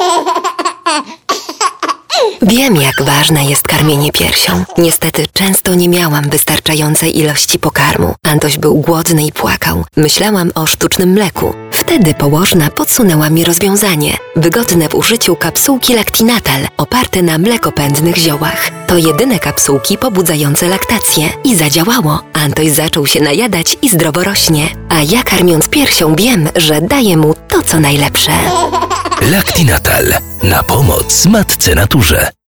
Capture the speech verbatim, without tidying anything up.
Wiem, jak ważne jest karmienie piersią. Niestety często nie miałam wystarczającej ilości pokarmu. Antoś był głodny i płakał. Myślałam o sztucznym mleku. Wtedy położna podsunęła mi rozwiązanie. Wygodne w użyciu kapsułki Lactinatal, oparte na mlekopędnych ziołach. To jedyne kapsułki pobudzające laktację. I zadziałało. Antoś zaczął się najadać i zdrowo rośnie. A ja karmiąc piersią wiem, że daję mu to, co najlepsze. Lactinatal. Na pomoc matce naturze.